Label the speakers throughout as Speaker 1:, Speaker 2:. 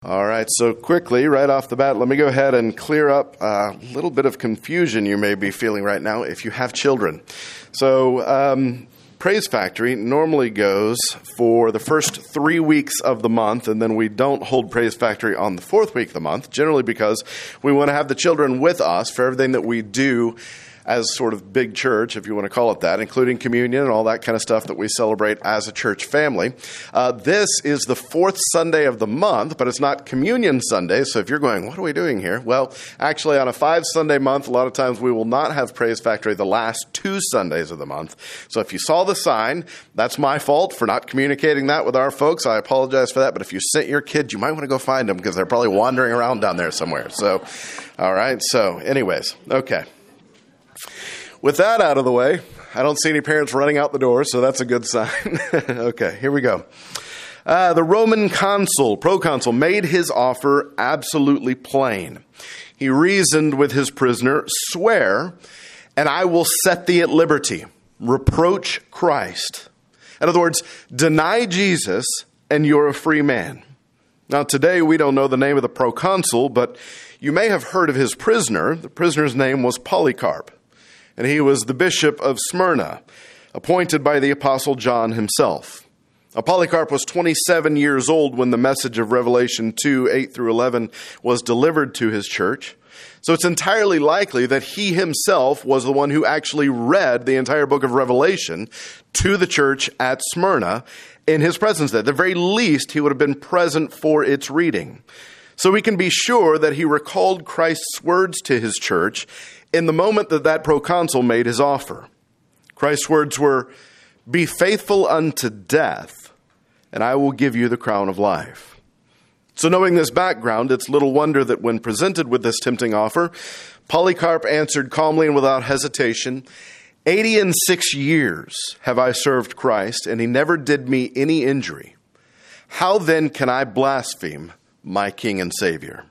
Speaker 1: All right, so quickly, right off the bat, let me go ahead and clear up a little bit of confusion you may be feeling right now if you have children. So, Praise Factory normally goes for the first 3 weeks of the month, and then we don't hold Praise Factory on the fourth week of the month, generally because we want to have the children with us for everything that we do as sort of big church, if you want to call it that, including communion and all that kind of stuff that we celebrate as a church family. This is the fourth Sunday of the month, but it's not Communion Sunday. So if you're going, what are we doing here? Well, actually, on a 5-Sunday month, a lot of times we will not have Praise Factory the last 2 Sundays of the month. So if you saw the sign, that's my fault for not communicating that with our folks. I apologize for that. But if you sent your kid, you might want to go find them because they're probably wandering around down there somewhere. So, all right. So anyways, okay. With that out of the way, I don't see any parents running out the door, so that's a good sign. Okay, here we go. The Roman proconsul, made his offer absolutely plain. He reasoned with his prisoner, "Swear, and I will set thee at liberty. Reproach Christ." In other words, deny Jesus, and you're a free man. Now, today we don't know the name of the proconsul, but you may have heard of his prisoner. The prisoner's name was Polycarp. And he was the bishop of Smyrna, appointed by the Apostle John himself. Now, Polycarp was 27 years old when the message of Revelation 2, 8 through 11 was delivered to his church. So it's entirely likely that he himself was the one who actually read the entire book of Revelation to the church at Smyrna in his presence there. At the very least, he would have been present for its reading. So we can be sure that he recalled Christ's words to his church in the moment that proconsul made his offer. Christ's words were, "Be faithful unto death, and I will give you the crown of life." So knowing this background, it's little wonder that when presented with this tempting offer, Polycarp answered calmly and without hesitation, 86 years have I served Christ, and he never did me any injury. How then can I blaspheme my King and Savior?"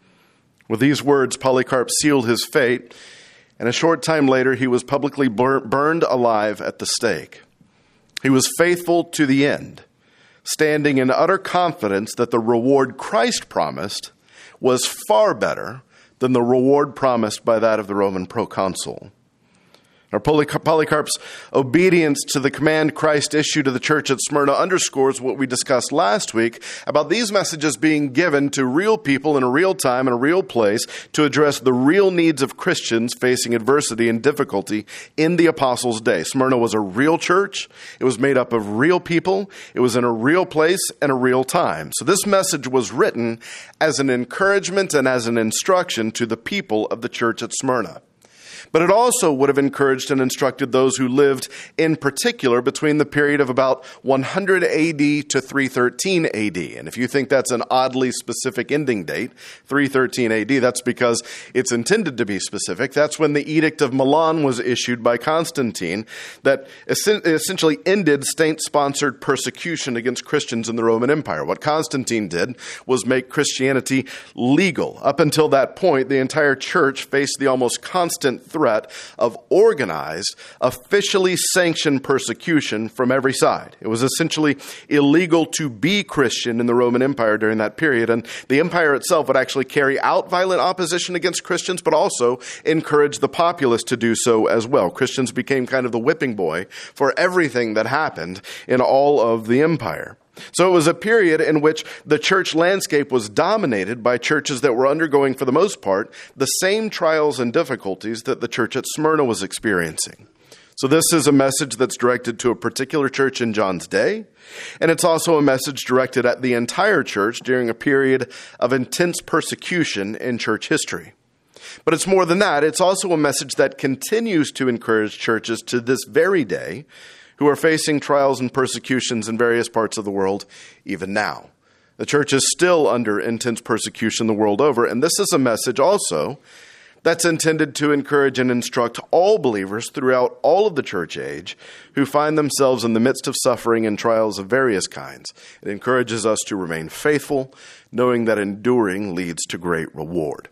Speaker 1: With these words, Polycarp sealed his fate, and a short time later, he was publicly burned alive at the stake. He was faithful to the end, standing in utter confidence that the reward Christ promised was far better than the reward promised by that of the Roman proconsul. Now, Polycarp's obedience to the command Christ issued to the church at Smyrna underscores what we discussed last week about these messages being given to real people in a real time, in a real place, to address the real needs of Christians facing adversity and difficulty in the apostles' day. Smyrna was a real church. It was made up of real people. It was in a real place and a real time. So this message was written as an encouragement and as an instruction to the people of the church at Smyrna. But it also would have encouraged and instructed those who lived in particular between the period of about 100 AD to 313 AD. And if you think that's an oddly specific ending date, 313 AD, that's because it's intended to be specific. That's when the Edict of Milan was issued by Constantine that essentially ended state-sponsored persecution against Christians in the Roman Empire. What Constantine did was make Christianity legal. Up until that point, the entire church faced the almost constant threat of organized, officially sanctioned persecution from every side. It was essentially illegal to be Christian in the Roman Empire during that period, and the empire itself would actually carry out violent opposition against Christians, but also encourage the populace to do so as well. Christians became kind of the whipping boy for everything that happened in all of the empire. So it was a period in which the church landscape was dominated by churches that were undergoing, for the most part, the same trials and difficulties that the church at Smyrna was experiencing. So this is a message that's directed to a particular church in John's day, and it's also a message directed at the entire church during a period of intense persecution in church history. But it's more than that. It's also a message that continues to encourage churches to this very day who are facing trials and persecutions in various parts of the world even now. The church is still under intense persecution the world over, and this is a message also that's intended to encourage and instruct all believers throughout all of the church age who find themselves in the midst of suffering and trials of various kinds. It encourages us to remain faithful, knowing that enduring leads to great reward.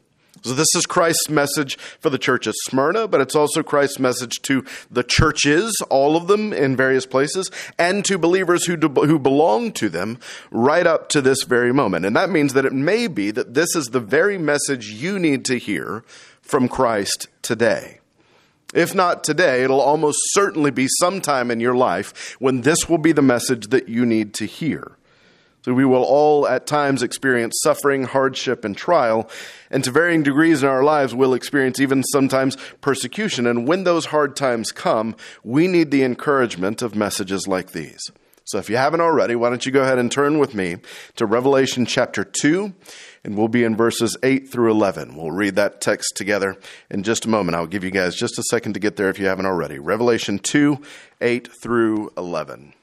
Speaker 1: So this is Christ's message for the church at Smyrna, but it's also Christ's message to the churches, all of them in various places, and to believers who belong to them right up to this very moment. And that means that it may be that this is the very message you need to hear from Christ today. If not today, it'll almost certainly be sometime in your life when this will be the message that you need to hear. So we will all at times experience suffering, hardship, and trial, and to varying degrees in our lives we'll experience even sometimes persecution. And when those hard times come, we need the encouragement of messages like these. So if you haven't already, why don't you go ahead and turn with me to Revelation chapter 2, and we'll be in verses 8 through 11. We'll read that text together in just a moment. I'll give you guys just a second to get there if you haven't already. Revelation 2, 8 through 11.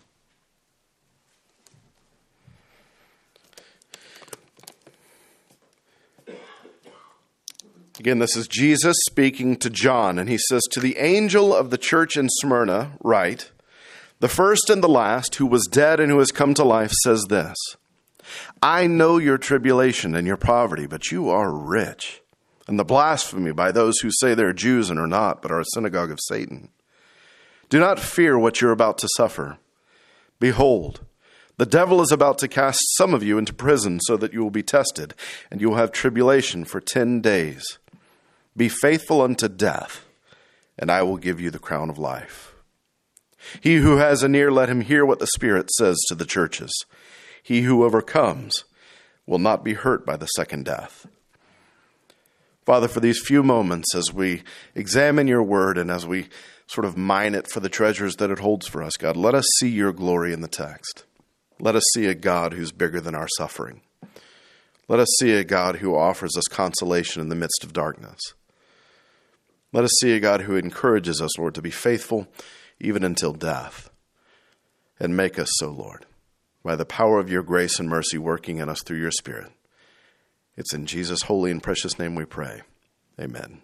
Speaker 1: Again, this is Jesus speaking to John, and he says, "To the angel of the church in Smyrna, write, the first and the last, who was dead and who has come to life, says this, I know your tribulation and your poverty, but you are rich, and the blasphemy by those who say they're Jews and are not, but are a synagogue of Satan. Do not fear what you're about to suffer. Behold, the devil is about to cast some of you into prison so that you will be tested, and you will have tribulation for 10 days. Be faithful unto death, and I will give you the crown of life. He who has an ear, let him hear what the Spirit says to the churches. He who overcomes will not be hurt by the second death." Father, for these few moments as we examine your word and as we sort of mine it for the treasures that it holds for us, God, let us see your glory in the text. Let us see a God who's bigger than our suffering. Let us see a God who offers us consolation in the midst of darkness. Let us see a God who encourages us, Lord, to be faithful even until death. And make us so, Lord, by the power of your grace and mercy working in us through your Spirit. It's in Jesus' holy and precious name we pray. Amen.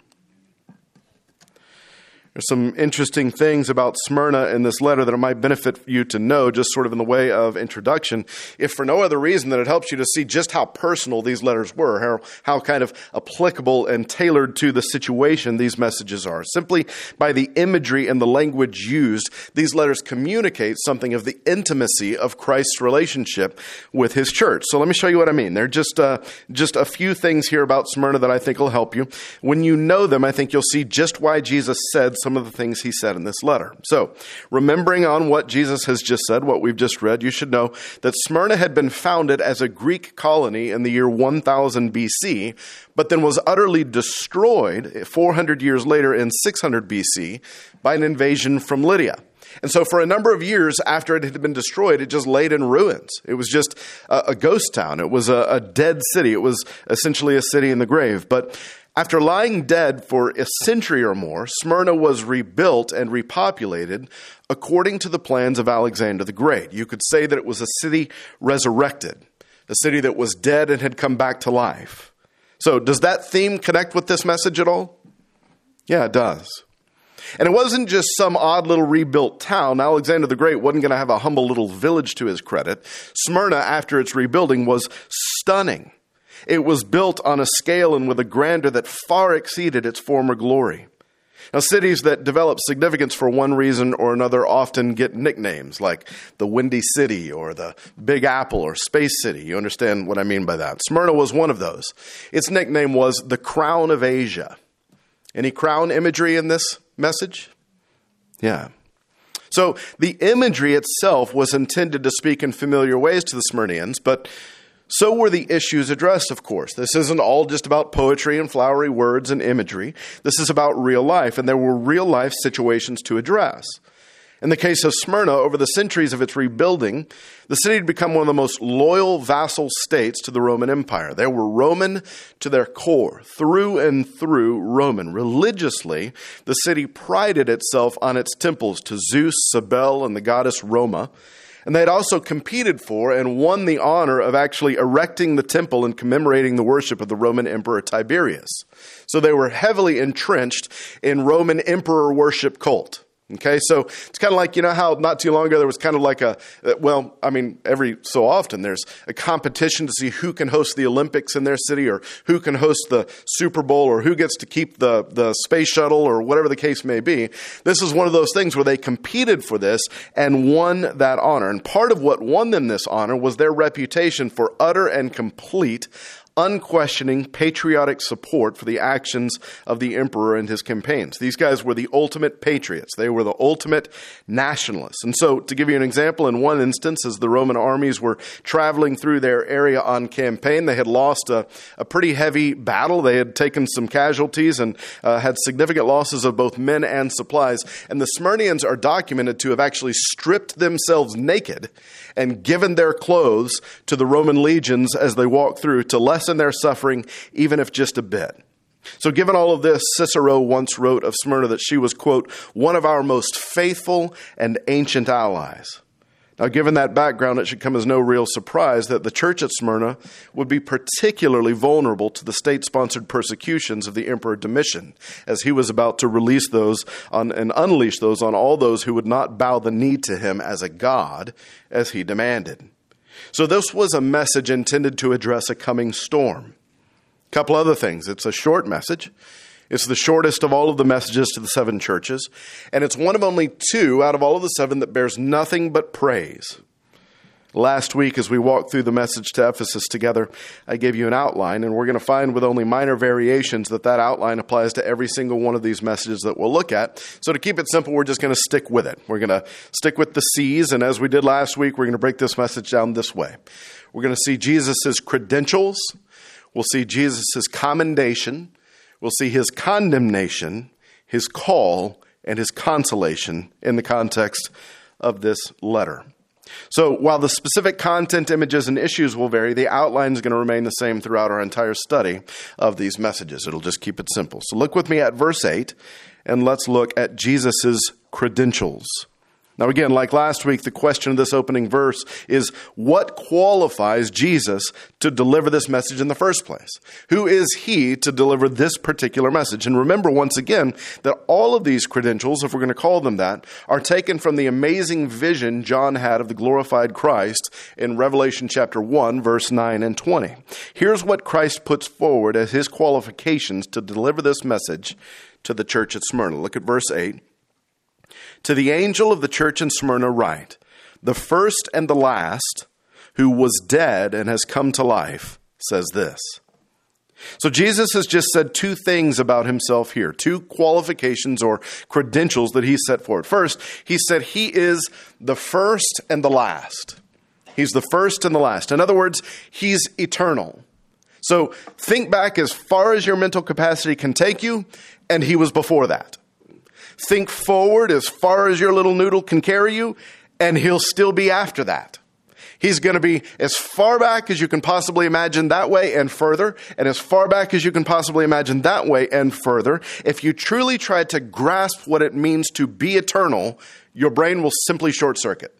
Speaker 1: There's some interesting things about Smyrna in this letter that it might benefit you to know, just sort of in the way of introduction, if for no other reason than it helps you to see just how personal these letters were, how kind of applicable and tailored to the situation these messages are. Simply by the imagery and the language used, these letters communicate something of the intimacy of Christ's relationship with his church. So let me show you what I mean. There are just a few things here about Smyrna that I think will help you. When you know them, I think you'll see just why Jesus said some of the things he said in this letter. So, remembering on what Jesus has just said, what we've just read, you should know that Smyrna had been founded as a Greek colony in the year 1000 BC, but then was utterly destroyed 400 years later in 600 BC by an invasion from Lydia. And so for a number of years after it had been destroyed, it just laid in ruins. It was just a ghost town. It was a dead city. It was essentially a city in the grave. But after lying dead for a century or more, Smyrna was rebuilt and repopulated according to the plans of Alexander the Great. You could say that it was a city resurrected, a city that was dead and had come back to life. So does that theme connect with this message at all? Yeah, it does. And it wasn't just some odd little rebuilt town. Alexander the Great wasn't going to have a humble little village to his credit. Smyrna, after its rebuilding, was stunning. It was built on a scale and with a grandeur that far exceeded its former glory. Now, cities that develop significance for one reason or another often get nicknames like the Windy City or the Big Apple or Space City. You understand what I mean by that. Smyrna was one of those. Its nickname was the Crown of Asia. Any crown imagery in this message? Yeah. So the imagery itself was intended to speak in familiar ways to the Smyrnians, but so were the issues addressed, of course. This isn't all just about poetry and flowery words and imagery. This is about real life, and there were real life situations to address. In the case of Smyrna, over the centuries of its rebuilding, the city had become one of the most loyal vassal states to the Roman Empire. They were Roman to their core, through and through Roman. Religiously, the city prided itself on its temples to Zeus, Cybele, and the goddess Roma. And they had also competed for and won the honor of actually erecting the temple and commemorating the worship of the Roman Emperor Tiberius. So they were heavily entrenched in Roman emperor worship cult. Okay, so it's kind of like, you know how not too long ago there was kind of like every so often there's a competition to see who can host the Olympics in their city, or who can host the Super Bowl, or who gets to keep the space shuttle, or whatever the case may be. This is one of those things where they competed for this and won that honor. And part of what won them this honor was their reputation for utter and complete, unquestioning patriotic support for the actions of the emperor and his campaigns. These guys were the ultimate patriots. They were the ultimate nationalists. And so, to give you an example, in one instance, as the Roman armies were traveling through their area on campaign, they had lost a pretty heavy battle. They had taken some casualties and had significant losses of both men and supplies. And the Smyrnians are documented to have actually stripped themselves naked and given their clothes to the Roman legions as they walked through to lessen their suffering, even if just a bit. So given all of this, Cicero once wrote of Smyrna that she was, quote, one of our most faithful and ancient allies. Now, given that background, it should come as no real surprise that the church at Smyrna would be particularly vulnerable to the state-sponsored persecutions of the Emperor Domitian, as he was about to release those on and unleash those on all those who would not bow the knee to him as a god, as he demanded. So this was a message intended to address a coming storm. A couple other things. It's a short message. It's the shortest of all of the messages to the 7 churches, and it's one of only 2 out of all of the 7 that bears nothing but praise. Last week, as we walked through the message to Ephesus together, I gave you an outline, and we're going to find with only minor variations that outline applies to every single one of these messages that we'll look at. So to keep it simple, we're just going to stick with it. We're going to stick with the C's, and as we did last week, we're going to break this message down this way. We're going to see Jesus' credentials. We'll see Jesus' commendation. We'll see his condemnation, his call, and his consolation in the context of this letter. So while the specific content, images, and issues will vary, the outline is going to remain the same throughout our entire study of these messages. It'll just keep it simple. So look with me at verse 8, and let's look at Jesus' credentials. Now again, like last week, the question of this opening verse is, what qualifies Jesus to deliver this message in the first place? Who is he to deliver this particular message? And remember once again that all of these credentials, if we're going to call them that, are taken from the amazing vision John had of the glorified Christ in Revelation chapter 1, verse 9 and 20. Here's what Christ puts forward as his qualifications to deliver this message to the church at Smyrna. Look at verse 8. To the angel of the church in Smyrna write, the first and the last, who was dead and has come to life, says this. So Jesus has just said 2 things about himself here, 2 qualifications or credentials that he set forward. First, he said he is the first and the last. He's the first and the last. In other words, he's eternal. So think back as far as your mental capacity can take you, and he was before that. Think forward as far as your little noodle can carry you, and he'll still be after that. He's going to be as far back as you can possibly imagine that way and further, and as far back as you can possibly imagine that way and further. If you truly try to grasp what it means to be eternal, your brain will simply short circuit.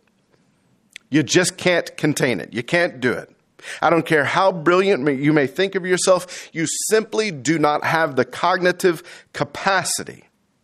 Speaker 1: You just can't contain it. You can't do it. I don't care how brilliant you may think of yourself, you simply do not have the cognitive capacity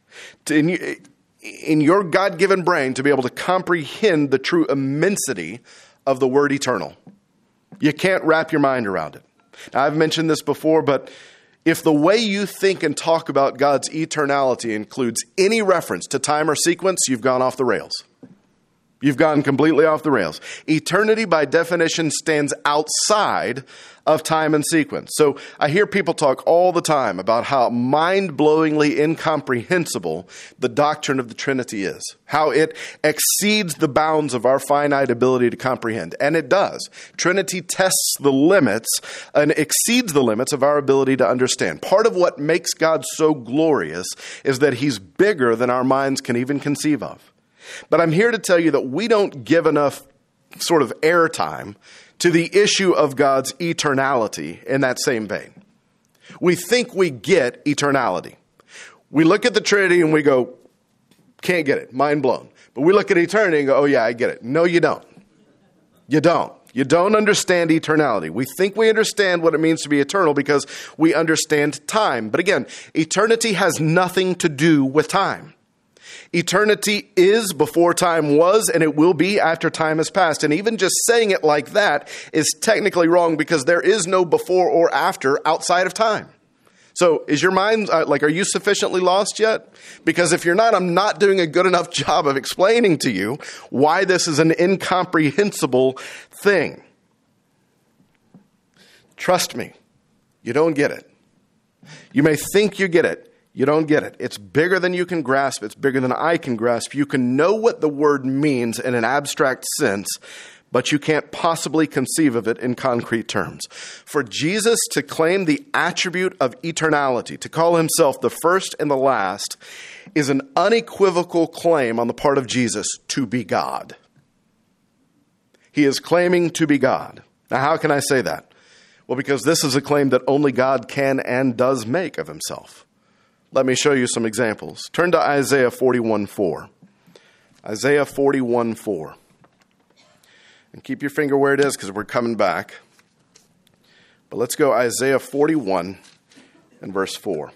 Speaker 1: in your God-given brain to be able to comprehend the true immensity of the word eternal. You can't wrap your mind around it. Now, I've mentioned this before, but if the way you think and talk about God's eternality includes any reference to time or sequence, you've gone off the rails. You've gone completely off the rails. Eternity, by definition, stands outside of time and sequence. So I hear people talk all the time about how mind-blowingly incomprehensible the doctrine of the Trinity is, how it exceeds the bounds of our finite ability to comprehend. And it does. Trinity tests the limits and exceeds the limits of our ability to understand. Part of what makes God so glorious is that he's bigger than our minds can even conceive of. But I'm here to tell you that we don't give enough sort of airtime to the issue of God's eternality in that same vein. We think we get eternality. We look at the Trinity and we go, can't get it, mind blown. But we look at eternity and go, oh yeah, I get it. No, you don't. You don't. You don't understand eternality. We think we understand what it means to be eternal because we understand time. But again, eternity has nothing to do with time. Eternity is before time was, and it will be after time has passed. And even just saying it like that is technically wrong, because there is no before or after outside of time. So is your mind, are you sufficiently lost yet? Because if you're not, I'm not doing a good enough job of explaining to you why this is an incomprehensible thing. Trust me, you don't get it. You may think you get it. You don't get it. It's bigger than you can grasp. It's bigger than I can grasp. You can know what the word means in an abstract sense, but you can't possibly conceive of it in concrete terms. For Jesus to claim the attribute of eternality, to call himself the first and the last, is an unequivocal claim on the part of Jesus to be God. He is claiming to be God. Now, how can I say that? Well, because this is a claim that only God can and does make of himself. Let me show you some examples. Turn to Isaiah 41:4. Isaiah 41:4. And keep your finger where it is, because we're coming back. But let's go Isaiah 41 and verse 4.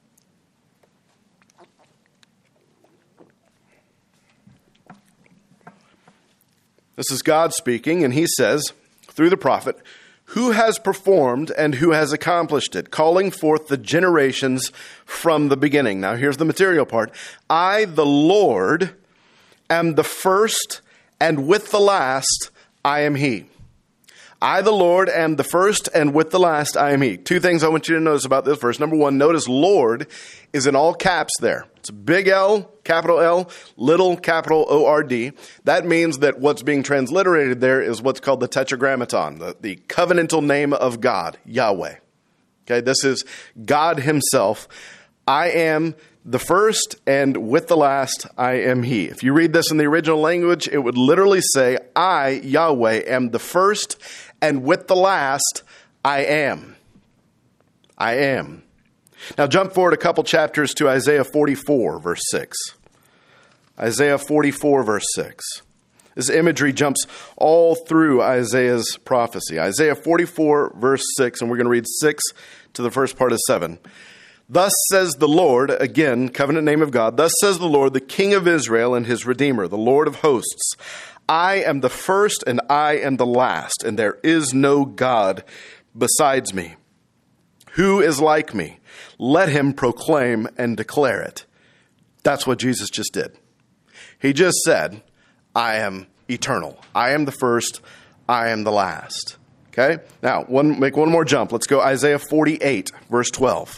Speaker 1: This is God speaking, and he says, through the prophet, "Who has performed and who has accomplished it, calling forth the generations from the beginning." Now here's the material part. "I, the Lord, am the first, and with the last I am he." I, the Lord, am the first, and with the last I am he. Two things I want you to notice about this verse. Number one, notice Lord is in all caps there. It's a big L, capital L, little capital O-R-D. That means that what's being transliterated there is what's called the tetragrammaton, the covenantal name of God, Yahweh. Okay, this is God himself. I am the first, and with the last, I am he. If you read this in the original language, it would literally say, I, Yahweh, am the first, and with the last, I am. I am. Now jump forward a couple chapters to Isaiah 44, verse 6. Isaiah 44, verse 6. This imagery jumps all through Isaiah's prophecy. Isaiah 44, verse 6, and we're going to read 6 to the first part of 7. "Thus says the Lord," again, covenant name of God, "Thus says the Lord, the King of Israel and his Redeemer, the Lord of hosts. I am the first and I am the last, and there is no God besides me. Who is like me? Let him proclaim and declare it." That's what Jesus just did. He just said, I am eternal. I am the first. I am the last. Okay? Now, make one more jump. Let's go Isaiah 48, verse 12.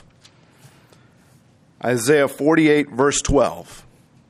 Speaker 1: Isaiah 48, verse 12.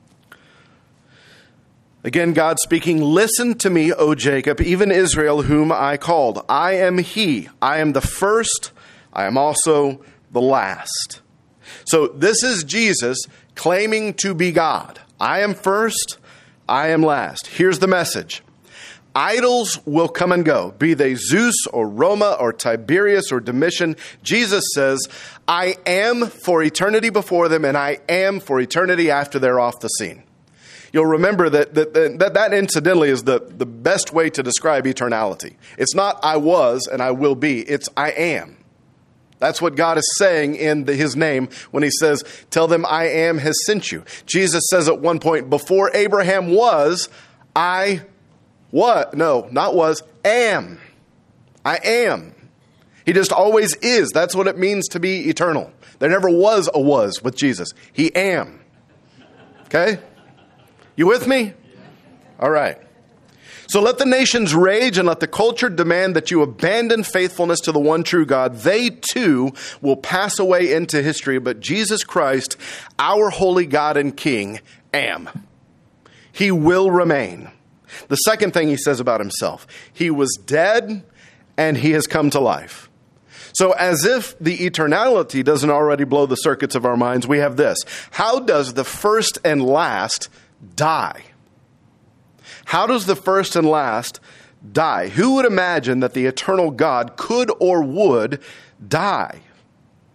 Speaker 1: Again, God speaking, "Listen to me, O Jacob, even Israel, whom I called. I am he. I am the first. I am also the last." So this is Jesus claiming to be God. I am first. I am last. Here's the message. Idols will come and go, be they Zeus or Roma or Tiberius or Domitian. Jesus says, I am for eternity before them, and I am for eternity after they're off the scene. You'll remember that incidentally is the best way to describe eternality. It's not I was and I will be. It's I am. That's what God is saying in his name when he says, tell them I am has sent you. Jesus says at one point, before Abraham was, I what? No, not was, am. I am. He just always is. That's what it means to be eternal. There never was a was with Jesus. He am. Okay? You with me? All right. So let the nations rage and let the culture demand that you abandon faithfulness to the one true God. They too will pass away into history, but Jesus Christ, our holy God and King, am. He will remain. The second thing he says about himself, he was dead and he has come to life. So as if the eternality doesn't already blow the circuits of our minds, we have this. How does the first and last die? How does the first and last die? Who would imagine that the eternal God could or would die?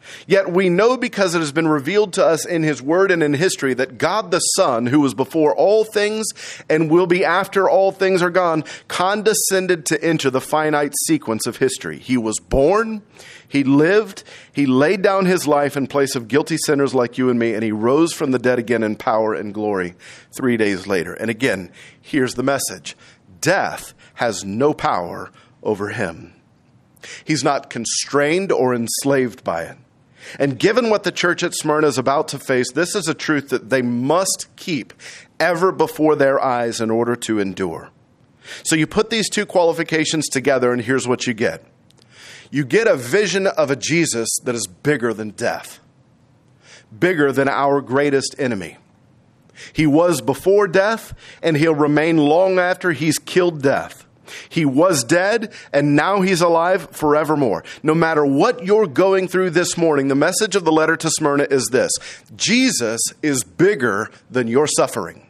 Speaker 1: Yet we know, because it has been revealed to us in his word and in history, that God the Son, who was before all things and will be after all things are gone, condescended to enter the finite sequence of history. He was born, he lived, he laid down his life in place of guilty sinners like you and me, and he rose from the dead again in power and glory 3 days later. And again, here's the message. Death has no power over him. He's not constrained or enslaved by it. And given what the church at Smyrna is about to face, this is a truth that they must keep ever before their eyes in order to endure. So you put these two qualifications together, and here's what you get. You get a vision of a Jesus that is bigger than death, bigger than our greatest enemy. He was before death, and he'll remain long after he's killed death. He was dead, and now he's alive forevermore. No matter what you're going through this morning, the message of the letter to Smyrna is this: Jesus is bigger than your suffering.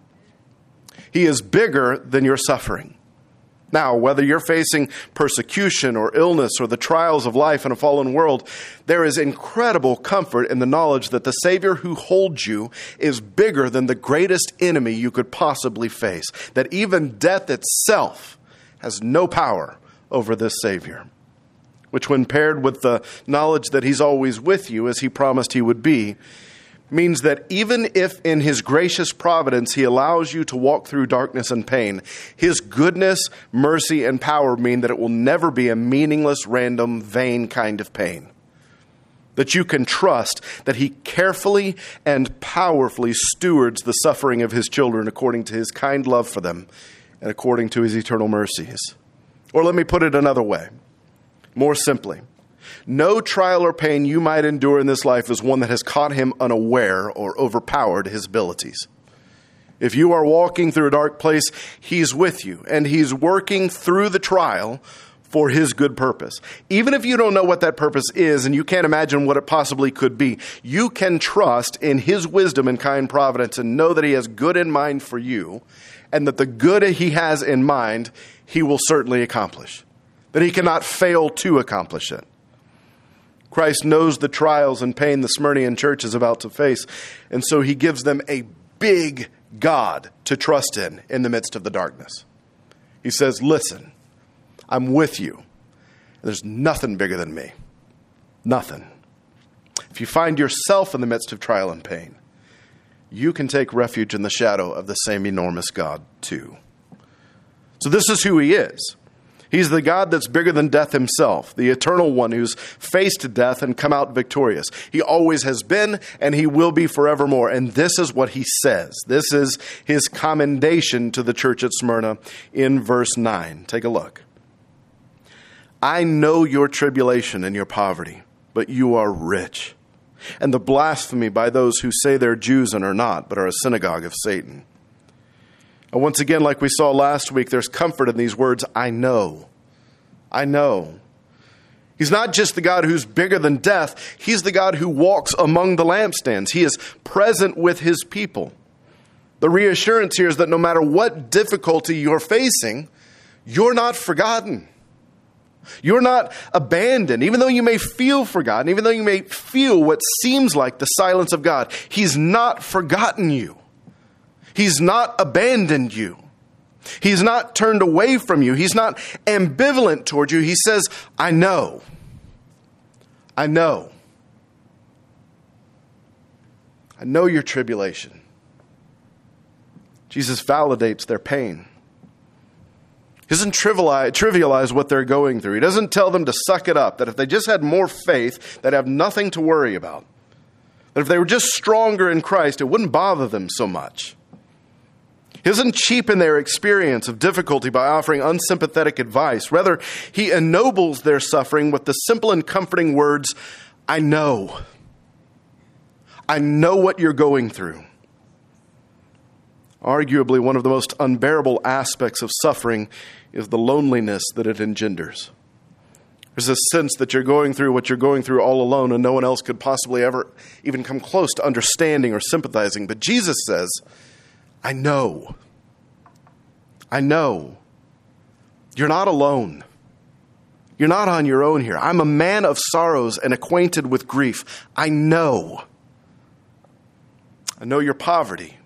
Speaker 1: He is bigger than your suffering. Now, whether you're facing persecution or illness or the trials of life in a fallen world, there is incredible comfort in the knowledge that the Savior who holds you is bigger than the greatest enemy you could possibly face, that even death itself has no power over this Savior, which, when paired with the knowledge that he's always with you, as he promised he would be, means that even if in his gracious providence he allows you to walk through darkness and pain, his goodness, mercy, and power mean that it will never be a meaningless, random, vain kind of pain. That you can trust that he carefully and powerfully stewards the suffering of his children according to his kind love for them and according to his eternal mercies. Or let me put it another way, more simply. No trial or pain you might endure in this life is one that has caught him unaware or overpowered his abilities. If you are walking through a dark place, he's with you, and he's working through the trial for his good purpose. Even if you don't know what that purpose is and you can't imagine what it possibly could be, you can trust in his wisdom and kind providence and know that he has good in mind for you, and that the good he has in mind, he will certainly accomplish, that he cannot fail to accomplish it. Christ knows the trials and pain the Smyrnian church is about to face, and so he gives them a big God to trust in the midst of the darkness. He says, listen, I'm with you. There's nothing bigger than me. Nothing. If you find yourself in the midst of trial and pain, you can take refuge in the shadow of the same enormous God too. So this is who he is. He's the God that's bigger than death himself, the eternal one who's faced death and come out victorious. He always has been, and he will be forevermore. And this is what he says. This is his commendation to the church at Smyrna in verse 9. Take a look. I know your tribulation and your poverty, but you are rich, and the blasphemy by those who say they're Jews and are not, but are a synagogue of Satan. And once again, like we saw last week, there's comfort in these words, I know. I know. He's not just the God who's bigger than death. He's the God who walks among the lampstands. He is present with his people. The reassurance here is that no matter what difficulty you're facing, you're not forgotten. You're not abandoned. Even though you may feel forgotten, even though you may feel what seems like the silence of God, he's not forgotten you. He's not abandoned you. He's not turned away from you. He's not ambivalent toward you. He says, I know. I know. I know your tribulation. Jesus validates their pain. He doesn't trivialize what they're going through. He doesn't tell them to suck it up, that if they just had more faith, they'd have nothing to worry about. That if they were just stronger in Christ, it wouldn't bother them so much. He doesn't cheapen their experience of difficulty by offering unsympathetic advice. Rather, he ennobles their suffering with the simple and comforting words, I know. I know what you're going through. Arguably, one of the most unbearable aspects of suffering is the loneliness that it engenders. There's a sense that you're going through what you're going through all alone, and no one else could possibly ever even come close to understanding or sympathizing. But Jesus says, I know. I know. You're not alone. You're not on your own here. I'm a man of sorrows and acquainted with grief. I know your poverty.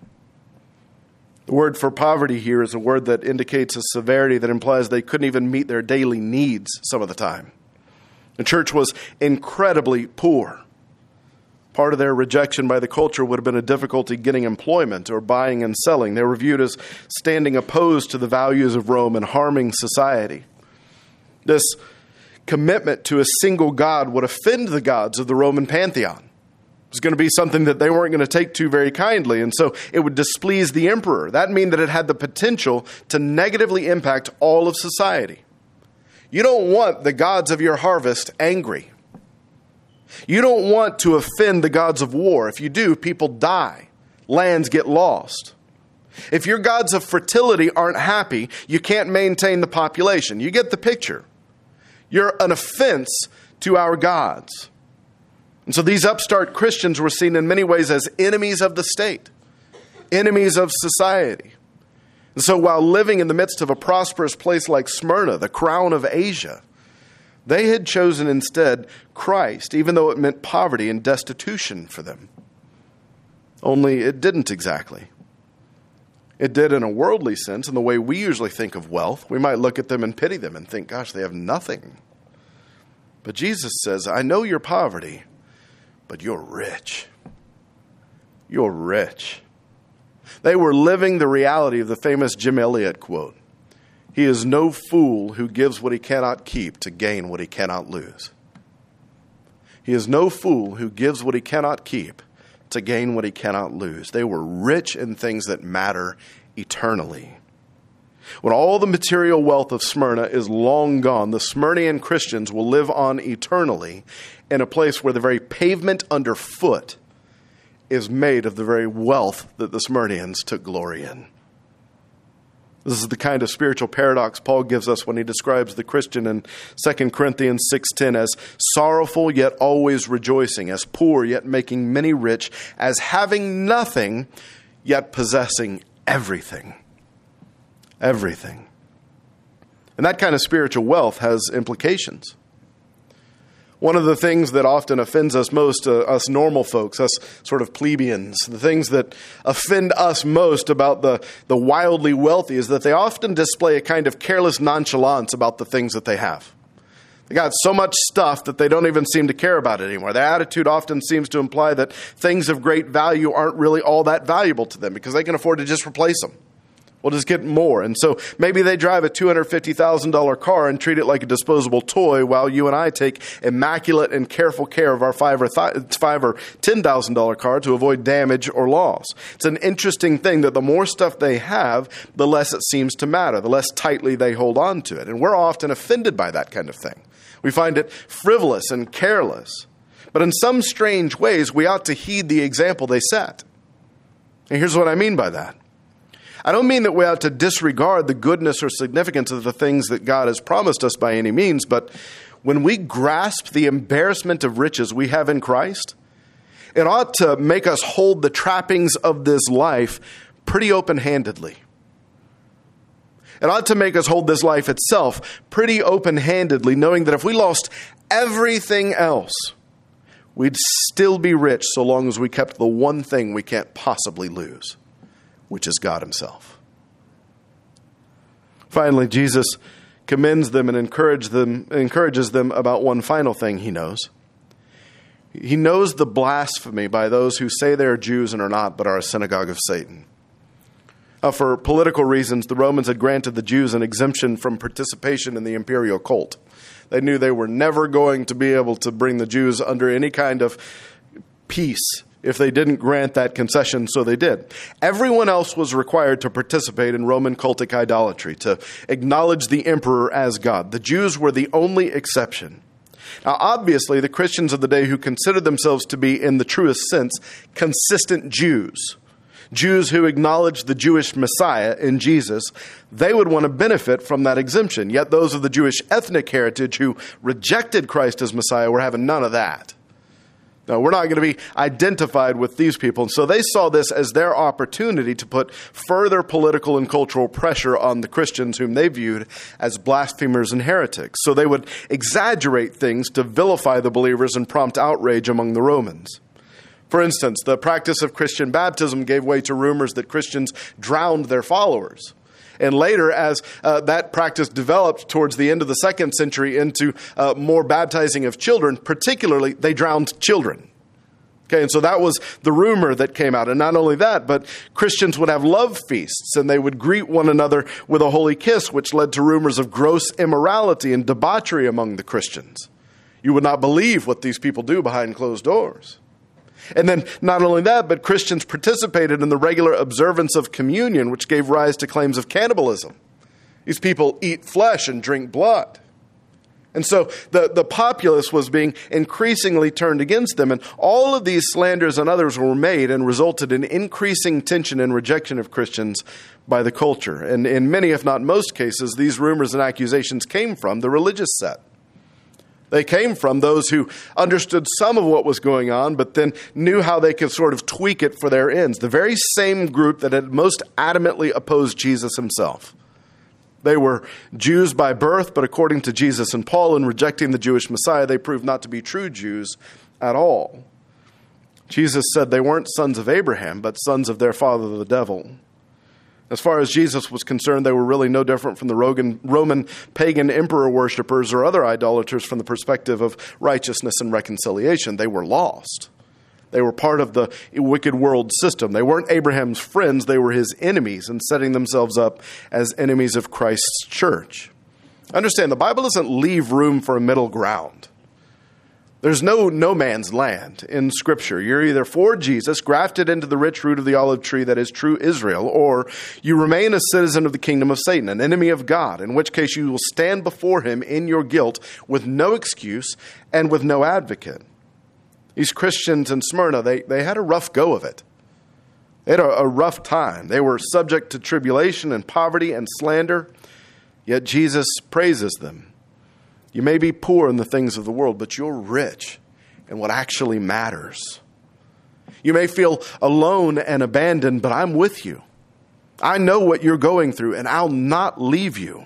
Speaker 1: The word for poverty here is a word that indicates a severity that implies they couldn't even meet their daily needs some of the time. The church was incredibly poor. Part of their rejection by the culture would have been a difficulty getting employment or buying and selling. They were viewed as standing opposed to the values of Rome and harming society. This commitment to a single God would offend the gods of the Roman pantheon. It was going to be something that they weren't going to take to very kindly, and so it would displease the emperor. That meant that it had the potential to negatively impact all of society. You don't want the gods of your harvest angry. You don't want to offend the gods of war. If you do, people die. Lands get lost. If your gods of fertility aren't happy, you can't maintain the population. You get the picture. You're an offense to our gods. And so these upstart Christians were seen in many ways as enemies of the state, enemies of society. And so while living in the midst of a prosperous place like Smyrna, the crown of Asia, they had chosen instead Christ, even though it meant poverty and destitution for them. Only it didn't exactly. It did in a worldly sense, in the way we usually think of wealth. We might look at them and pity them and think, gosh, they have nothing. But Jesus says, I know your poverty, but you're rich. You're rich. They were living the reality of the famous Jim Elliot quote. He is no fool who gives what he cannot keep to gain what he cannot lose. He is no fool who gives what he cannot keep to gain what he cannot lose. They were rich in things that matter eternally. When all the material wealth of Smyrna is long gone, the Smyrnian Christians will live on eternally in a place where the very pavement underfoot is made of the very wealth that the Smyrnians took glory in. This is the kind of spiritual paradox Paul gives us when he describes the Christian in 2 Corinthians 6:10 as sorrowful yet always rejoicing, as poor yet making many rich, as having nothing yet possessing everything. Everything. And that kind of spiritual wealth has implications. One of the things that often offends us most, us normal folks, us sort of plebeians, the things that offend us most about the wildly wealthy is that they often display a kind of careless nonchalance about the things that they have. They got so much stuff that they don't even seem to care about it anymore. Their attitude often seems to imply that things of great value aren't really all that valuable to them because they can afford to just replace them. We'll just get more. And so maybe they drive a $250,000 car and treat it like a disposable toy while you and I take immaculate and careful care of our $5,000 or $10,000 car to avoid damage or loss. It's an interesting thing that the more stuff they have, the less it seems to matter, the less tightly they hold on to it. And we're often offended by that kind of thing. We find it frivolous and careless. But in some strange ways, we ought to heed the example they set. And here's what I mean by that. I don't mean that we ought to disregard the goodness or significance of the things that God has promised us by any means, but when we grasp the embarrassment of riches we have in Christ, it ought to make us hold the trappings of this life pretty open-handedly. It ought to make us hold this life itself pretty open-handedly, knowing that if we lost everything else, we'd still be rich so long as we kept the one thing we can't possibly lose, which is God himself. Finally, Jesus commends them and encourages them about one final thing he knows. He knows the blasphemy by those who say they are Jews and are not, but are a synagogue of Satan. For political reasons, the Romans had granted the Jews an exemption from participation in the imperial cult. They knew they were never going to be able to bring the Jews under any kind of peace if they didn't grant that concession, so they did. Everyone else was required to participate in Roman cultic idolatry, to acknowledge the emperor as God. The Jews were the only exception. Now, obviously, the Christians of the day who considered themselves to be, in the truest sense, consistent Jews who acknowledged the Jewish Messiah in Jesus, they would want to benefit from that exemption. Yet those of the Jewish ethnic heritage who rejected Christ as Messiah were having none of that. No, we're not going to be identified with these people. And so they saw this as their opportunity to put further political and cultural pressure on the Christians whom they viewed as blasphemers and heretics. So they would exaggerate things to vilify the believers and prompt outrage among the Romans. For instance, the practice of Christian baptism gave way to rumors that Christians drowned their followers. And later, as that practice developed towards the end of the 2nd century into more baptizing of children, particularly, they drowned children. Okay, and so that was the rumor that came out. And not only that, but Christians would have love feasts, and they would greet one another with a holy kiss, which led to rumors of gross immorality and debauchery among the Christians. You would not believe what these people do behind closed doors. And then not only that, but Christians participated in the regular observance of communion, which gave rise to claims of cannibalism. These people eat flesh and drink blood. And so the populace was being increasingly turned against them. And all of these slanders and others were made and resulted in increasing tension and rejection of Christians by the culture. And in many, if not most cases, these rumors and accusations came from the religious set. They came from those who understood some of what was going on, but then knew how they could sort of tweak it for their ends. The very same group that had most adamantly opposed Jesus himself. They were Jews by birth, but according to Jesus and Paul, in rejecting the Jewish Messiah, they proved not to be true Jews at all. Jesus said they weren't sons of Abraham, but sons of their father, the devil. As far as Jesus was concerned, they were really no different from the Roman pagan emperor worshippers or other idolaters from the perspective of righteousness and reconciliation. They were lost. They were part of the wicked world system. They weren't Abraham's friends. They were his enemies and setting themselves up as enemies of Christ's church. Understand, the Bible doesn't leave room for a middle ground. There's no man's land in Scripture. You're either for Jesus, grafted into the rich root of the olive tree that is true Israel, or you remain a citizen of the kingdom of Satan, an enemy of God, in which case you will stand before him in your guilt with no excuse and with no advocate. These Christians in Smyrna, they had a rough go of it. They had a rough time. They were subject to tribulation and poverty and slander, yet Jesus praises them. You may be poor in the things of the world, but you're rich in what actually matters. You may feel alone and abandoned, but I'm with you. I know what you're going through, and I'll not leave you.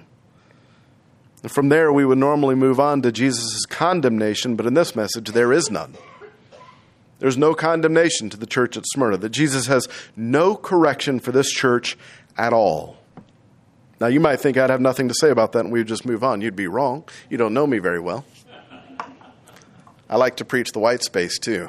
Speaker 1: And from there, we would normally move on to Jesus' condemnation, but in this message, there is none. There's no condemnation to the church at Smyrna, that Jesus has no correction for this church at all. Now, you might think I'd have nothing to say about that and we'd just move on. You'd be wrong. You don't know me very well. I like to preach the white space, too.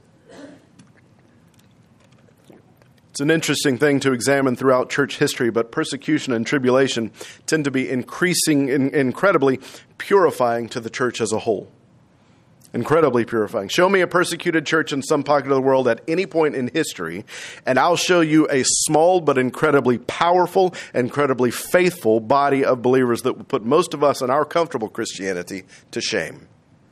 Speaker 1: It's an interesting thing to examine throughout church history, but persecution and tribulation tend to be incredibly purifying to the church as a whole. Incredibly purifying. Show me a persecuted church in some pocket of the world at any point in history, and I'll show you a small but incredibly powerful, incredibly faithful body of believers that will put most of us in our comfortable Christianity to shame.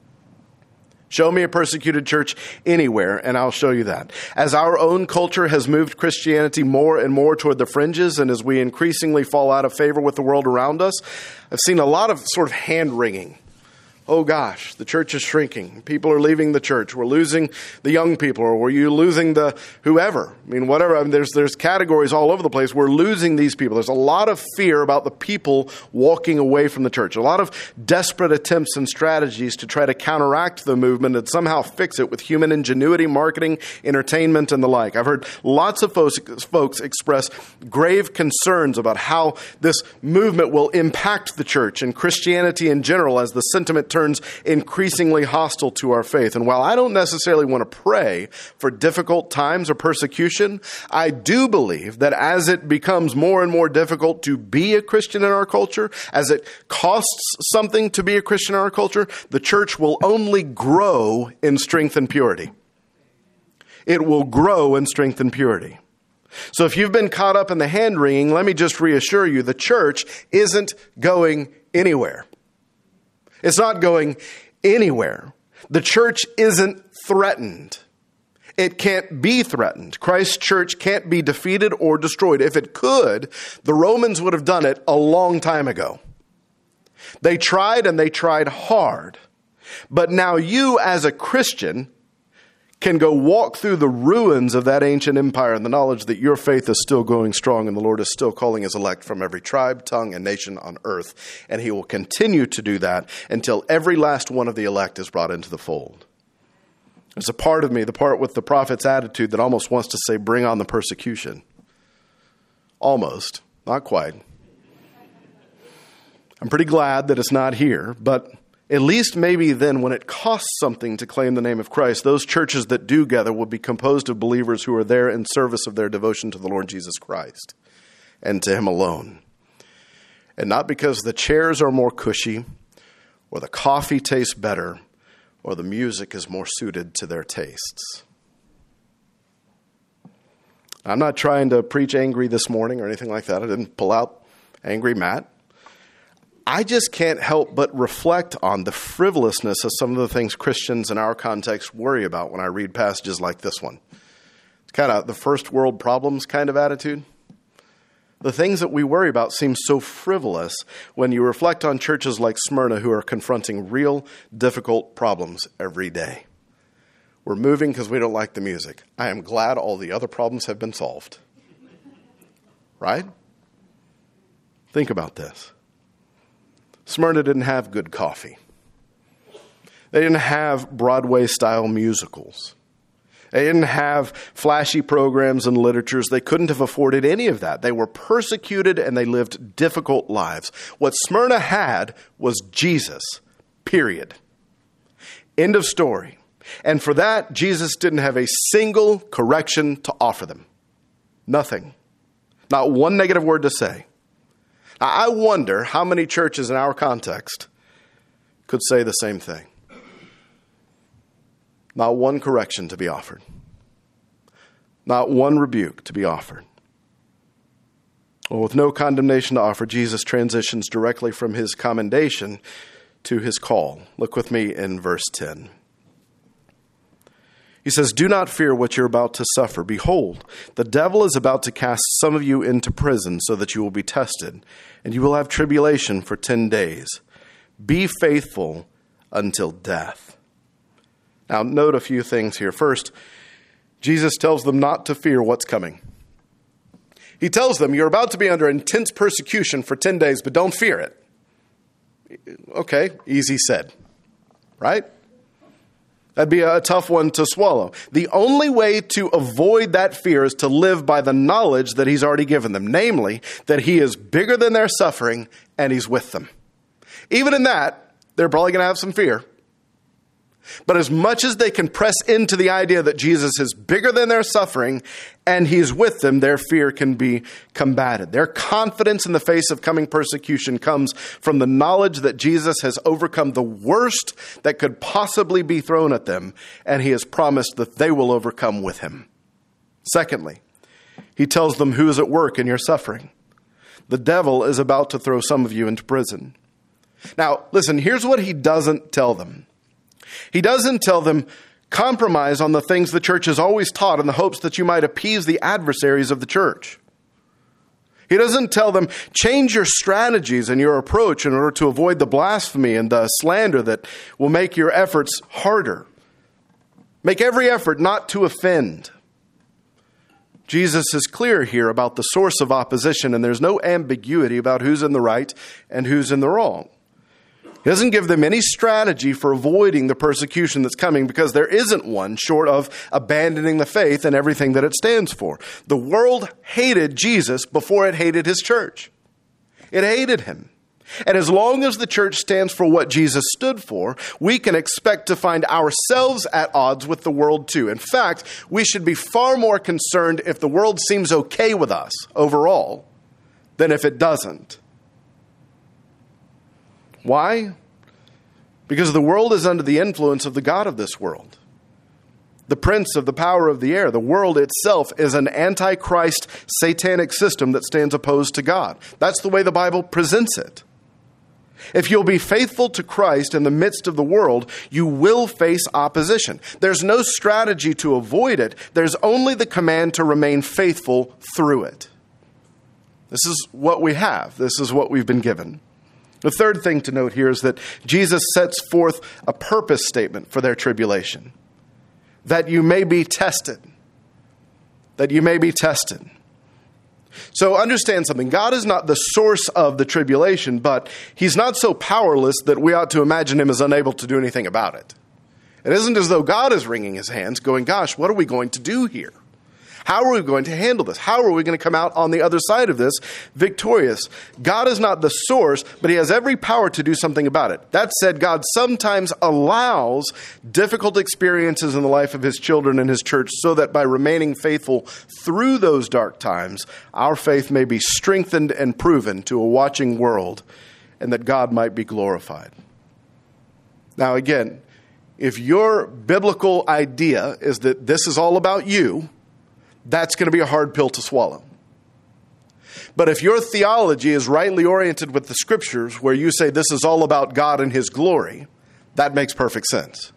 Speaker 1: Show me a persecuted church anywhere, and I'll show you that. As our own culture has moved Christianity more and more toward the fringes, and as we increasingly fall out of favor with the world around us, I've seen a lot of sort of hand-wringing. Oh gosh, the church is shrinking. People are leaving the church. We're losing the young people, or were you losing the whoever? I mean, whatever. I mean, there's categories all over the place. We're losing these people. There's a lot of fear about the people walking away from the church. A lot of desperate attempts and strategies to try to counteract the movement and somehow fix it with human ingenuity, marketing, entertainment, and the like. I've heard lots of folks express grave concerns about how this movement will impact the church and Christianity in general as the sentiment turns increasingly hostile to our faith. And while I don't necessarily want to pray for difficult times or persecution, I do believe that as it becomes more and more difficult to be a Christian in our culture, as it costs something to be a Christian in our culture, the church will only grow in strength and purity. It will grow in strength and purity. So if you've been caught up in the hand-wringing, let me just reassure you, the church isn't going anywhere. It's not going anywhere. The church isn't threatened. It can't be threatened. Christ's church can't be defeated or destroyed. If it could, the Romans would have done it a long time ago. They tried, and they tried hard. But now you as a Christian can go walk through the ruins of that ancient empire in the knowledge that your faith is still going strong and the Lord is still calling his elect from every tribe, tongue, and nation on earth. And he will continue to do that until every last one of the elect is brought into the fold. There's a part of me, the part with the prophet's attitude, that almost wants to say, bring on the persecution. Almost, not quite. I'm pretty glad that it's not here, but at least maybe then when it costs something to claim the name of Christ, those churches that do gather will be composed of believers who are there in service of their devotion to the Lord Jesus Christ and to him alone. And not because the chairs are more cushy or the coffee tastes better or the music is more suited to their tastes. I'm not trying to preach angry this morning or anything like that. I didn't pull out Angry Matt. I just can't help but reflect on the frivolousness of some of the things Christians in our context worry about when I read passages like this one. It's kind of the first world problems kind of attitude. The things that we worry about seem so frivolous when you reflect on churches like Smyrna who are confronting real, difficult problems every day. We're moving because we don't like the music. I am glad all the other problems have been solved. Right? Think about this. Smyrna didn't have good coffee. They didn't have Broadway-style musicals. They didn't have flashy programs and literatures. They couldn't have afforded any of that. They were persecuted and they lived difficult lives. What Smyrna had was Jesus, period. End of story. And for that, Jesus didn't have a single correction to offer them. Nothing. Not one negative word to say. I wonder how many churches in our context could say the same thing. Not one correction to be offered. Not one rebuke to be offered. Well, with no condemnation to offer, Jesus transitions directly from his commendation to his call. Look with me in verse 10. He says, "Do not fear what you're about to suffer. Behold, the devil is about to cast some of you into prison so that you will be tested, and you will have tribulation for 10 days. Be faithful until death." Now, note a few things here. First, Jesus tells them not to fear what's coming. He tells them, you're about to be under intense persecution for 10 days, but don't fear it. Okay, easy said, right? That'd be a tough one to swallow. The only way to avoid that fear is to live by the knowledge that he's already given them, namely, that he is bigger than their suffering and he's with them. Even in that, they're probably going to have some fear. But as much as they can press into the idea that Jesus is bigger than their suffering and he's with them, their fear can be combated. Their confidence in the face of coming persecution comes from the knowledge that Jesus has overcome the worst that could possibly be thrown at them, and he has promised that they will overcome with him. Secondly, he tells them who is at work in your suffering. The devil is about to throw some of you into prison. Now, listen, here's what he doesn't tell them. He doesn't tell them, compromise on the things the church has always taught in the hopes that you might appease the adversaries of the church. He doesn't tell them, change your strategies and your approach in order to avoid the blasphemy and the slander that will make your efforts harder. Make every effort not to offend. Jesus is clear here about the source of opposition, and there's no ambiguity about who's in the right and who's in the wrong. He doesn't give them any strategy for avoiding the persecution that's coming, because there isn't one short of abandoning the faith and everything that it stands for. The world hated Jesus before it hated his church. It hated him. And as long as the church stands for what Jesus stood for, we can expect to find ourselves at odds with the world too. In fact, we should be far more concerned if the world seems okay with us overall than if it doesn't. Why? Because the world is under the influence of the god of this world, the prince of the power of the air. The world itself is an antichrist satanic system that stands opposed to God. That's the way the Bible presents it. If you'll be faithful to Christ in the midst of the world, you will face opposition. There's no strategy to avoid it. There's only the command to remain faithful through it. This is what we have. This is what we've been given. The third thing to note here is that Jesus sets forth a purpose statement for their tribulation. that you may be tested. That you may be tested. So understand something. God is not the source of the tribulation, but he's not so powerless that we ought to imagine him as unable to do anything about it. It isn't as though God is wringing his hands going, gosh, what are we going to do here? How are we going to handle this? How are we going to come out on the other side of this victorious? God is not the source, but he has every power to do something about it. That said, God sometimes allows difficult experiences in the life of his children and his church so that by remaining faithful through those dark times, our faith may be strengthened and proven to a watching world and that God might be glorified. Now again, if your biblical idea is that this is all about you, that's going to be a hard pill to swallow. But if your theology is rightly oriented with the scriptures, where you say this is all about God and his glory, that makes perfect sense.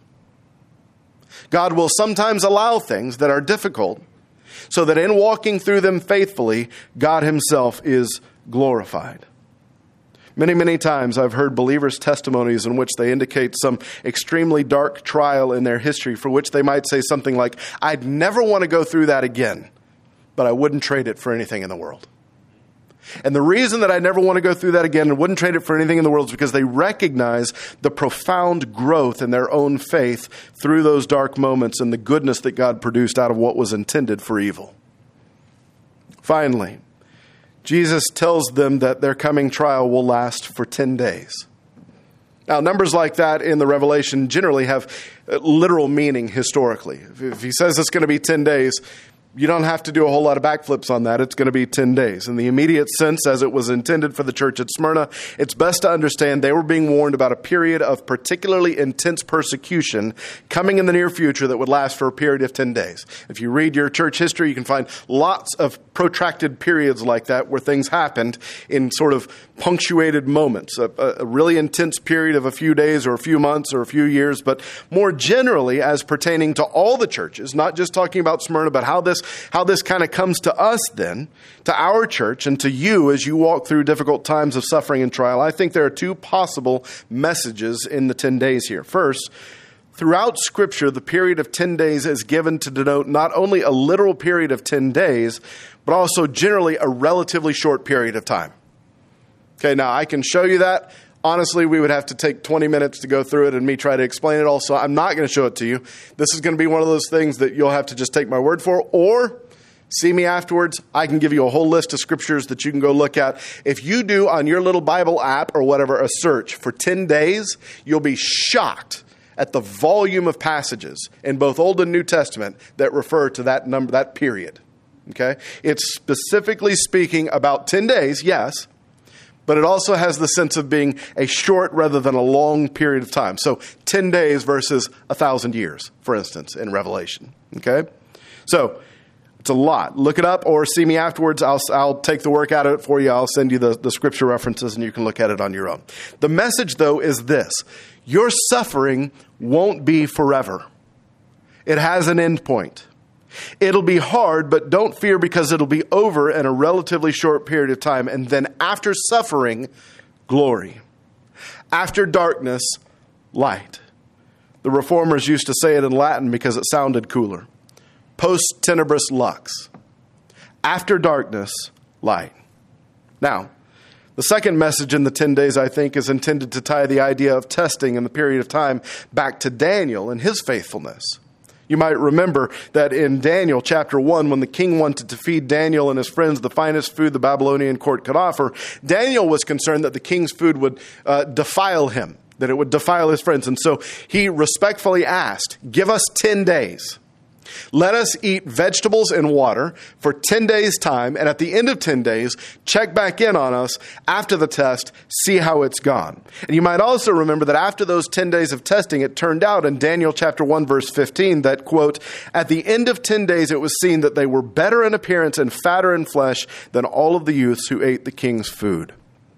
Speaker 1: God will sometimes allow things that are difficult so that in walking through them faithfully, God himself is glorified. Many, many times I've heard believers' testimonies in which they indicate some extremely dark trial in their history for which they might say something like, I'd never want to go through that again, but I wouldn't trade it for anything in the world. And the reason that I never want to go through that again and wouldn't trade it for anything in the world is because they recognize the profound growth in their own faith through those dark moments and the goodness that God produced out of what was intended for evil. Finally, Jesus tells them that their coming trial will last for 10 days. Now, numbers like that in the Revelation generally have literal meaning historically. If he says it's going to be 10 days, you don't have to do a whole lot of backflips on that. It's going to be 10 days. In the immediate sense, as it was intended for the church at Smyrna, it's best to understand they were being warned about a period of particularly intense persecution coming in the near future that would last for a period of 10 days. If you read your church history, you can find lots of protracted periods like that where things happened in sort of punctuated moments, a really intense period of a few days or a few months or a few years, but more generally as pertaining to all the churches, not just talking about Smyrna, but how this kind of comes to us then, to our church and to you as you walk through difficult times of suffering and trial. I think there are two possible messages in the 10 days here. First, throughout Scripture, the period of 10 days is given to denote not only a literal period of 10 days, but also generally a relatively short period of time. Okay, now I can show you that. Honestly, we would have to take 20 minutes to go through it and me try to explain it all, so I'm not going to show it to you. This is going to be one of those things that you'll have to just take my word for, or see me afterwards. I can give you a whole list of scriptures that you can go look at. If you do on your little Bible app or whatever a search for 10 days, you'll be shocked at the volume of passages in both Old and New Testament that refer to that number, that period. Okay? It's specifically speaking about 10 days, yes, but it also has the sense of being a short rather than a long period of time. So 10 days versus 1,000 years, for instance, in Revelation. Okay? So it's a lot. Look it up or see me afterwards. I'll take the work out of it for you. I'll send you the scripture references and you can look at it on your own. The message, though, is this. Your suffering won't be forever. It has an end point. It'll be hard, but don't fear because it'll be over in a relatively short period of time. And then after suffering, glory. After darkness, light. The reformers used to say it in Latin because it sounded cooler. Post tenebris lux. After darkness, light. Now, the second message in the 10 days, I think, is intended to tie the idea of testing in the period of time back to Daniel and his faithfulness. You might remember that in Daniel chapter 1, when the king wanted to feed Daniel and his friends the finest food the Babylonian court could offer, Daniel was concerned that the king's food would defile him, that it would defile his friends. And so he respectfully asked, give us 10 days. Let us eat vegetables and water for 10 days' time, and at the end of 10 days, check back in on us after the test, see how it's gone. And you might also remember that after those 10 days of testing, it turned out in Daniel chapter 1, verse 15, that, quote, at the end of 10 days it was seen that they were better in appearance and fatter in flesh than all of the youths who ate the king's food.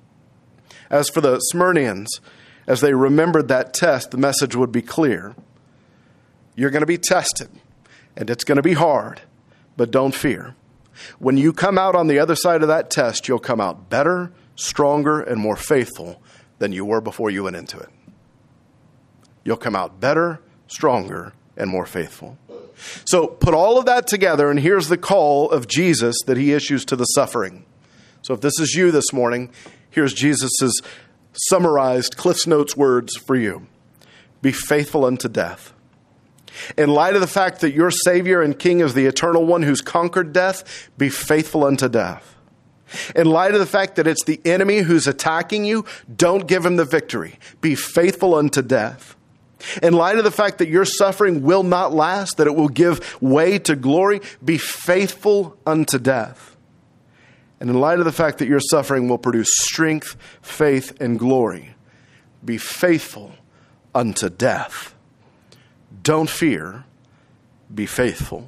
Speaker 1: As for the Smyrnians, as they remembered that test, the message would be clear. You're going to be tested. And it's going to be hard, but don't fear. When you come out on the other side of that test, you'll come out better, stronger, and more faithful than you were before you went into it. You'll come out better, stronger, and more faithful. So put all of that together, and here's the call of Jesus that he issues to the suffering. So if this is you this morning, here's Jesus' summarized Cliff's Notes words for you. Be faithful unto death. In light of the fact that your Savior and King is the eternal one who's conquered death, be faithful unto death. In light of the fact that it's the enemy who's attacking you, don't give him the victory. Be faithful unto death. In light of the fact that your suffering will not last, that it will give way to glory, be faithful unto death. And in light of the fact that your suffering will produce strength, faith, and glory, be faithful unto death. Don't fear, be faithful.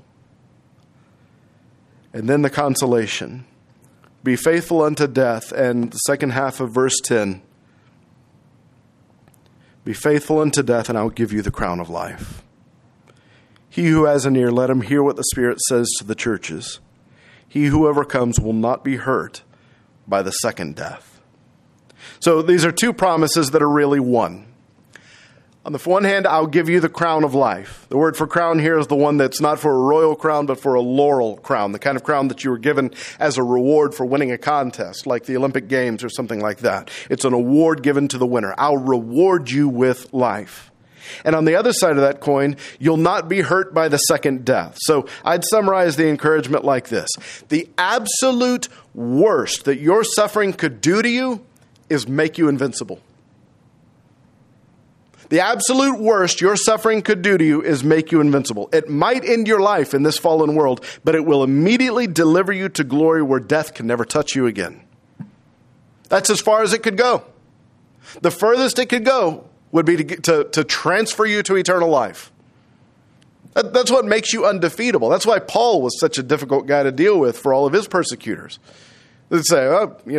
Speaker 1: And then the consolation. Be faithful unto death. And the second half of verse 10. Be faithful unto death, and I will give you the crown of life. He who has an ear, let him hear what the Spirit says to the churches. He who overcomes will not be hurt by the second death. So these are two promises that are really one. On the one hand, I'll give you the crown of life. The word for crown here is the one that's not for a royal crown, but for a laurel crown, the kind of crown that you were given as a reward for winning a contest, like the Olympic Games or something like that. It's an award given to the winner. I'll reward you with life. And on the other side of that coin, you'll not be hurt by the second death. So I'd summarize the encouragement like this. The absolute worst that your suffering could do to you is make you invincible. The absolute worst your suffering could do to you is make you invincible. It might end your life in this fallen world, but it will immediately deliver you to glory where death can never touch you again. That's as far as it could go. The furthest it could go would be to transfer you to eternal life. That's what makes you undefeatable. That's why Paul was such a difficult guy to deal with for all of his persecutors. They'd say,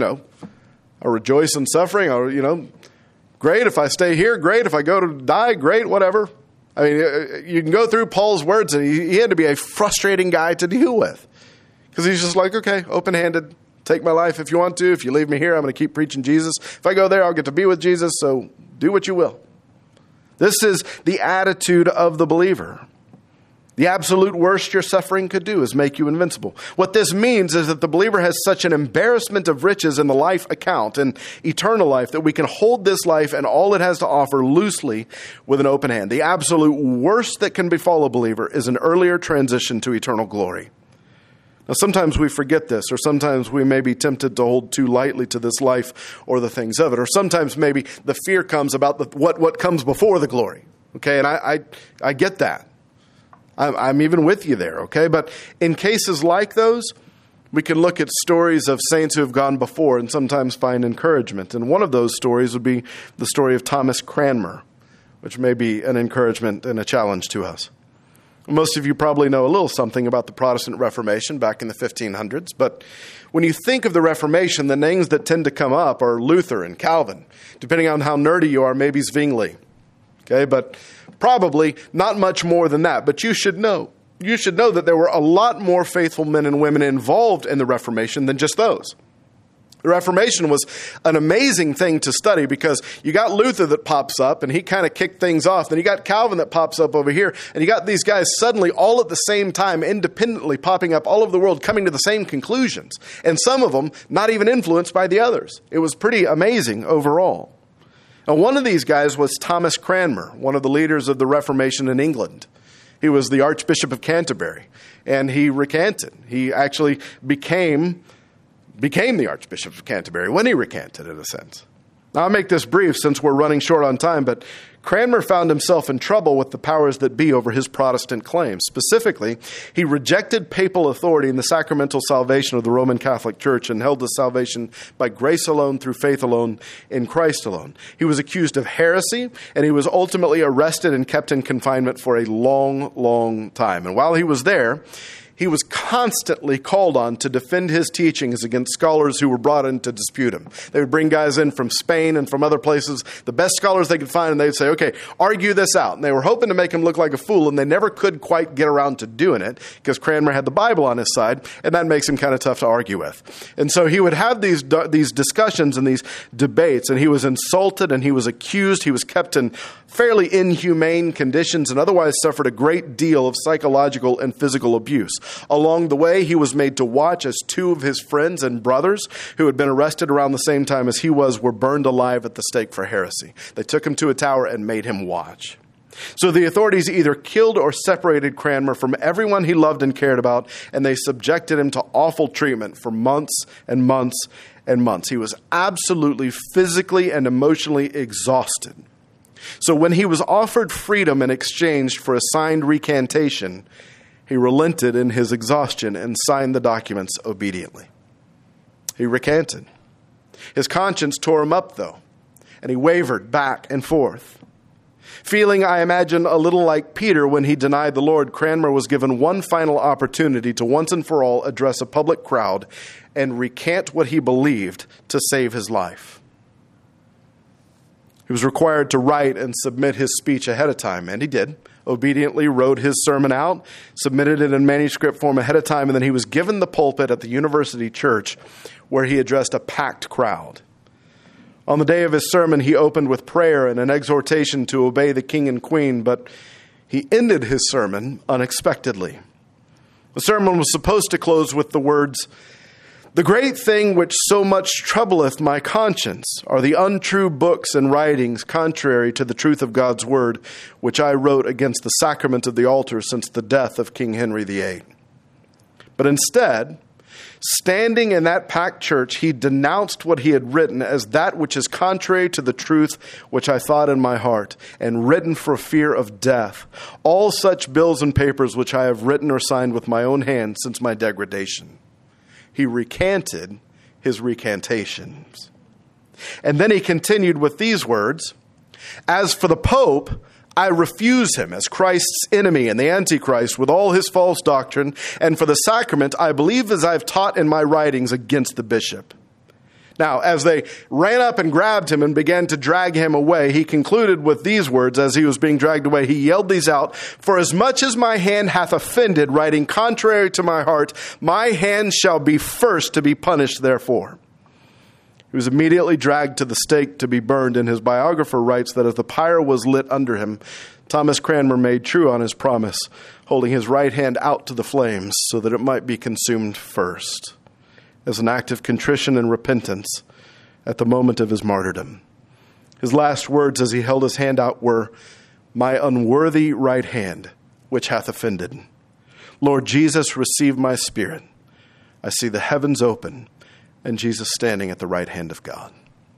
Speaker 1: I rejoice in suffering, great if I stay here, great if I go to die, great, whatever. I mean, you can go through Paul's words, and he had to be a frustrating guy to deal with. Because he's just like, okay, open-handed, take my life if you want to. If you leave me here, I'm going to keep preaching Jesus. If I go there, I'll get to be with Jesus, so do what you will. This is the attitude of the believer. The absolute worst your suffering could do is make you invincible. What this means is that the believer has such an embarrassment of riches in the life account and eternal life that we can hold this life and all it has to offer loosely with an open hand. The absolute worst that can befall a believer is an earlier transition to eternal glory. Now, sometimes we forget this, or sometimes we may be tempted to hold too lightly to this life or the things of it, or sometimes maybe the fear comes about what comes before the glory. Okay, and I get that. I'm even with you there, okay? But in cases like those, we can look at stories of saints who have gone before and sometimes find encouragement. And one of those stories would be the story of Thomas Cranmer, which may be an encouragement and a challenge to us. Most of you probably know a little something about the Protestant Reformation back in the 1500s. But when you think of the Reformation, the names that tend to come up are Luther and Calvin. Depending on how nerdy you are, maybe Zwingli. Okay, but probably not much more than that. But you should know. You should know that there were a lot more faithful men and women involved in the Reformation than just those. The Reformation was an amazing thing to study because you got Luther that pops up and he kind of kicked things off. Then you got Calvin that pops up over here. And you got these guys suddenly all at the same time, independently popping up all over the world, coming to the same conclusions. And some of them not even influenced by the others. It was pretty amazing overall. Now, one of these guys was Thomas Cranmer, one of the leaders of the Reformation in England. He was the Archbishop of Canterbury, and he recanted. He actually became the Archbishop of Canterbury when he recanted, in a sense. Now, I'll make this brief since we're running short on time, but Cranmer found himself in trouble with the powers that be over his Protestant claims. Specifically, he rejected papal authority in the sacramental salvation of the Roman Catholic Church and held to salvation by grace alone, through faith alone, in Christ alone. He was accused of heresy, and he was ultimately arrested and kept in confinement for a long, long time. And while he was there, he was constantly called on to defend his teachings against scholars who were brought in to dispute him. They would bring guys in from Spain and from other places, the best scholars they could find, and they'd say, okay, argue this out. And they were hoping to make him look like a fool, and they never could quite get around to doing it because Cranmer had the Bible on his side, and that makes him kind of tough to argue with. And so he would have these discussions and these debates, and he was insulted and he was accused. He was kept in fairly inhumane conditions and otherwise suffered a great deal of psychological and physical abuse. Along the way, he was made to watch as two of his friends and brothers who had been arrested around the same time as he was were burned alive at the stake for heresy. They took him to a tower and made him watch. So the authorities either killed or separated Cranmer from everyone he loved and cared about, and they subjected him to awful treatment for months and months and months. He was absolutely physically and emotionally exhausted. So when he was offered freedom in exchange for a signed recantation, he relented in his exhaustion and signed the documents obediently. He recanted. His conscience tore him up, though, and he wavered back and forth. Feeling, I imagine, a little like Peter when he denied the Lord, Cranmer was given one final opportunity to once and for all address a public crowd and recant what he believed to save his life. He was required to write and submit his speech ahead of time, and he did. Obediently wrote his sermon out, submitted it in manuscript form ahead of time, and then he was given the pulpit at the university church where he addressed a packed crowd. On the day of his sermon, he opened with prayer and an exhortation to obey the king and queen, but he ended his sermon unexpectedly. The sermon was supposed to close with the words, "The great thing which so much troubleth my conscience are the untrue books and writings contrary to the truth of God's word, which I wrote against the sacrament of the altar since the death of King Henry VIII." But instead, standing in that packed church, he denounced what he had written as that which is contrary to the truth which I thought in my heart, and written for fear of death. All such bills and papers which I have written or signed with my own hand since my degradation. He recanted his recantations. And then he continued with these words, "As for the Pope, I refuse him as Christ's enemy and the Antichrist with all his false doctrine, and for the sacrament, I believe as I have taught in my writings against the bishop." Now, as they ran up and grabbed him and began to drag him away, he concluded with these words as he was being dragged away. He yelled these out, "For as much as my hand hath offended, writing contrary to my heart, my hand shall be first to be punished therefore." He was immediately dragged to the stake to be burned, and his biographer writes that as the pyre was lit under him, Thomas Cranmer made true on his promise, holding his right hand out to the flames so that it might be consumed first, as an act of contrition and repentance at the moment of his martyrdom. His last words as he held his hand out were, "My unworthy right hand, which hath offended. Lord Jesus, receive my spirit. I see the heavens open and Jesus standing at the right hand of God."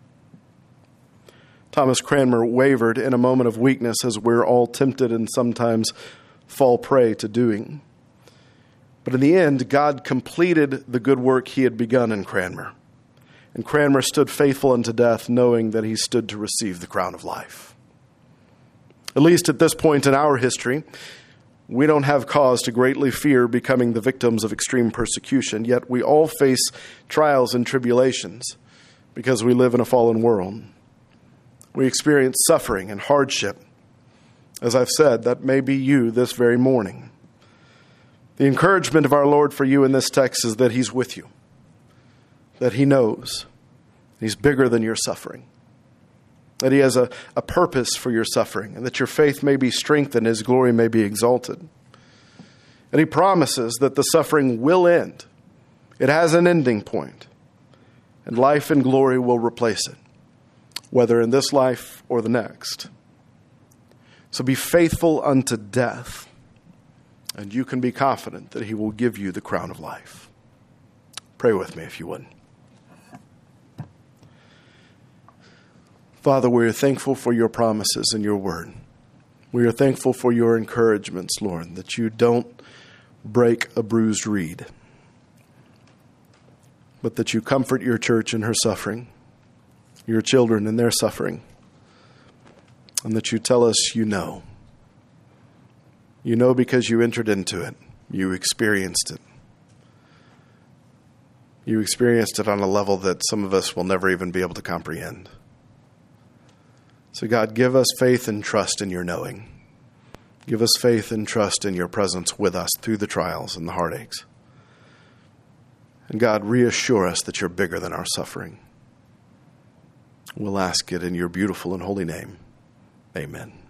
Speaker 1: Thomas Cranmer wavered in a moment of weakness, as we're all tempted and sometimes fall prey to doing. But in the end, God completed the good work he had begun in Cranmer. And Cranmer stood faithful unto death, knowing that he stood to receive the crown of life. At least at this point in our history, we don't have cause to greatly fear becoming the victims of extreme persecution, yet we all face trials and tribulations because we live in a fallen world. We experience suffering and hardship. As I've said, that may be you this very morning. The encouragement of our Lord for you in this text is that he's with you, that he knows he's bigger than your suffering, that he has a purpose for your suffering, and that your faith may be strengthened, his glory may be exalted. And he promises that the suffering will end. It has an ending point, and life and glory will replace it, whether in this life or the next. So be faithful unto death, and you can be confident that he will give you the crown of life. Pray with me if you would. Father, we are thankful for your promises and your word. We are thankful for your encouragements, Lord, that you don't break a bruised reed, but that you comfort your church in her suffering, your children in their suffering, and that you tell us you know. You know because you entered into it, You experienced it. You experienced it on a level that some of us will never even be able to comprehend. So God, give us faith and trust in your knowing. Give us faith and trust in your presence with us through the trials and the heartaches. And God, reassure us that you're bigger than our suffering. We'll ask it in your beautiful and holy name. Amen.